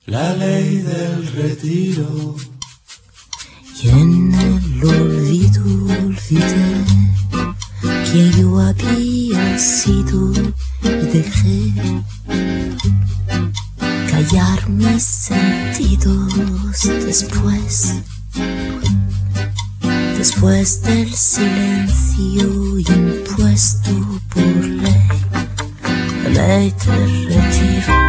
La ley del retiro. Y en el olvido olvidé quién yo había sido y dejé callar mis sentidos después del silencio impuesto por ley, la ley del retiro.